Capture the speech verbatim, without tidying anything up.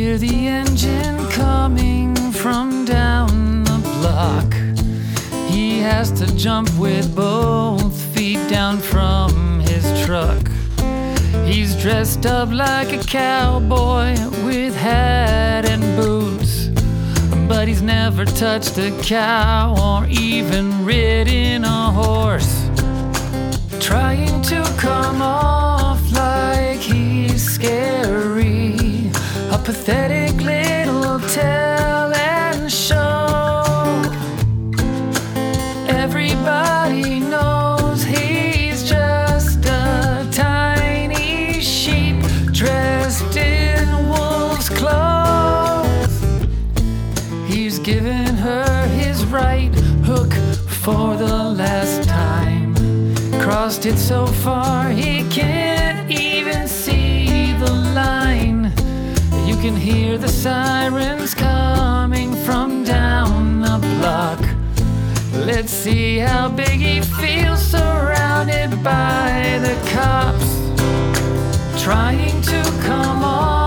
hear the engine coming from down the block. He has to jump with both feet down from his truck. He's dressed up like a cowboy with hat and boots, but he's never touched a cow or even ridden a horse. Trying to come off like he's scary, a pathetic little tell and show. Everybody knows he's just a tiny sheep dressed in wolf's clothes. He's given her his right hook for the last time, crossed it so far he can't even see the line. You can hear the sirens coming from down the block. Let's see how big he feels surrounded by the cops, trying to come on.